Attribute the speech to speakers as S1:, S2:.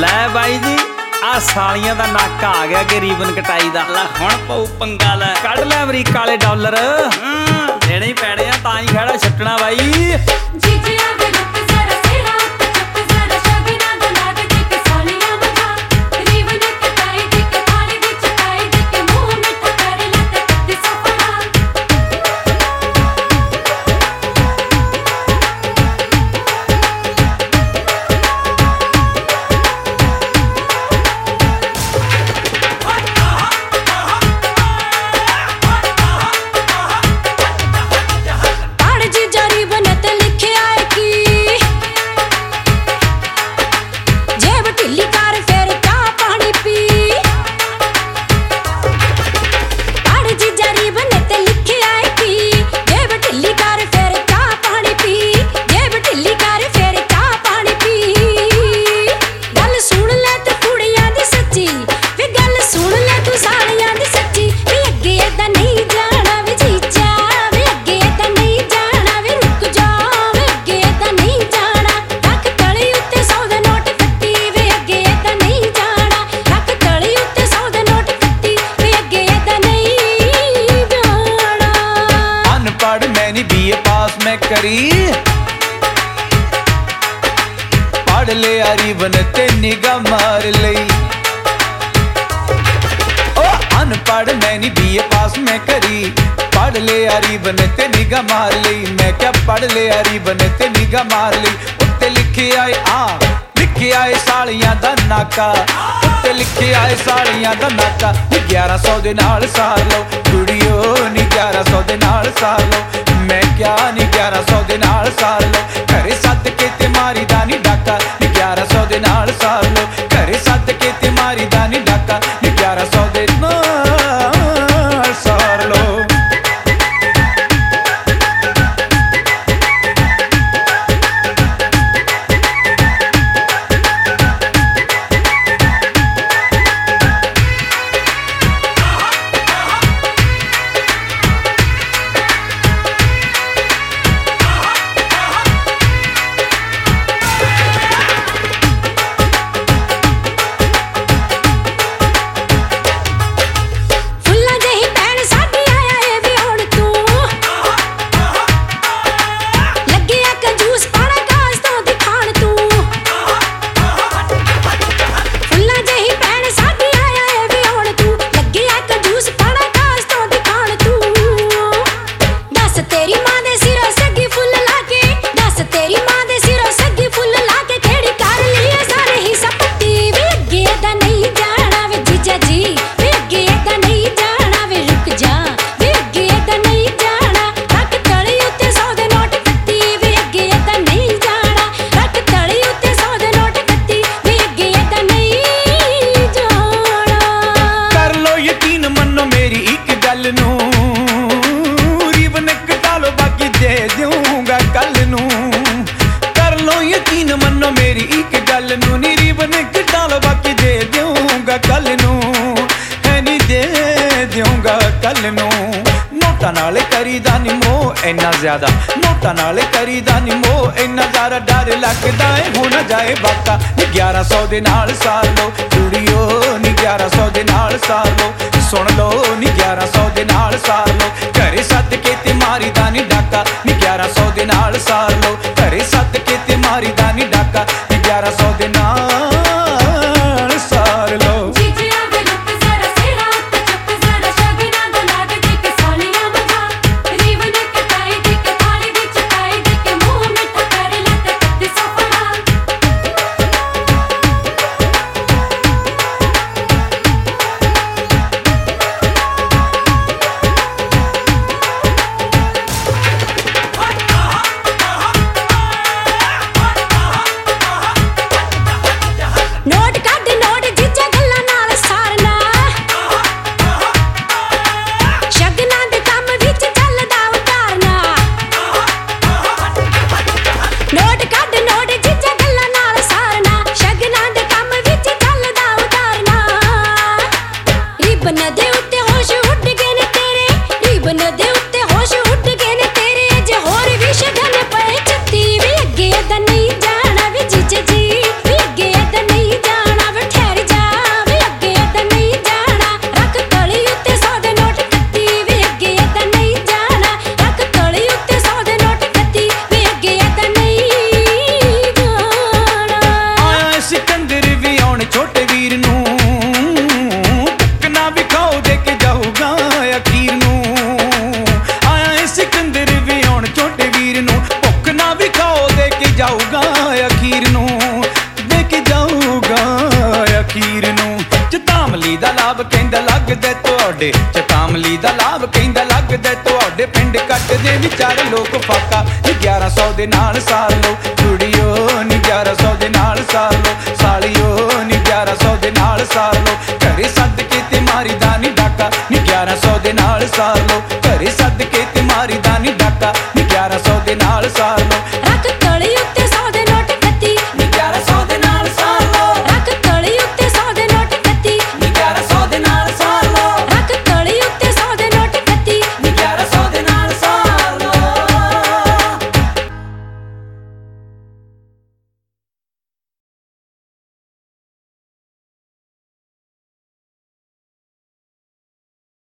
S1: लै बाई जी आ सालियां दा नाका आ गया कि रीबन कटाई दा
S2: हुण पऊ पंगा लै
S1: कढ़ लै अमरीका वाले डॉलर देने ही पैने आ तां ही खड़ा छट्टना बाई।
S3: पढ़ लिया रीबन ते निगाह मार लई। ओ अनपढ़ मैंने बीए पास में करी, पढ़ लिया रीबन ते निगाह मार लई। मैं क्या पढ़ लिया रीबन ते निगाह मार लई। उत्ते लिखे आए सालियां दा नाका, उत्ते लिखे आए सालियां दा नाका। 1100 दे नाल सार लो कुड़ियो नी 1100 दे नाल सार लो। मैं क्या नी 1100 दे नाल सार लो। घरे सद के ते मारी दा नी डाका नी 1100 दे नाल सार लो। घरे सद के ते मारी दा नी डाका नी 1100 दे नाल सार लो। नोटा नाल करीदा नी मोह इन्ना ज्यादा, नोटा नाल करीदा नी मोह इन्ना ज्यादा। डर लगदा है हो न जाए बाका नी 1100 दे नाल सार लो कुड़ियो नी 1100 दे नाल सार लो। सुन लो नी 1100 दे नाल सार लो। घरे सद के ते मारी दा नी डाका नी 1100 दे नाल सार लो। घरे सद के ते मारी दा नी डाका नी 1100 दे नाल सार लो। ਜਾਊਗਾ ਅਖੀਰ ਨੂੰ, ਦੇ ਕੇ ਜਾਊਗਾ ਅਖੀਰ ਨੂੰ। ਚਤਾਮਲੀ ਦਾ ਲਾਭ ਕਹਿੰਦਾ ਲੱਗਦਾ ਤੁਹਾਡੇ, ਚਤਾਮਲੀ ਦਾ ਲਾਭ ਕਹਿੰਦਾ ਲੱਗਦਾ ਤੁਹਾਡੇ ਪਿੰਡ ਕੱਟਦੇ ਵਿਚਾਰ ਲੋਕ ਫਾਕਾ। 1100 ਦੇ ਨਾਲ ਸਾਰ ਲੋ ਕੁੜੀਓ ਨੀ 1100 ਦੇ ਨਾਲ ਸਾਰ ਲੋ ਸਾਲੀਓ ਨੀ 1100 ਦੇ ਨਾਲ ਸਾਰ ਲੋ ਘਰੇ ਸੱਦ ਕੇ ਤੇ ਮਾਰੀ ਦਾ ਨੀ ਡਾਕਾ ਨੀ 1100 ਦੇ ਨਾਲ ਸਾਰ ਲੋ ਘਰੇ ਸੱਦ ਕੇ ਤੇ ਮਾਰੀ ਦਾ ਨੀ ਡਾਕਾ ਨੀ 1100 ਦੇ ਨਾਲ ਸਾਰ ਲੋ।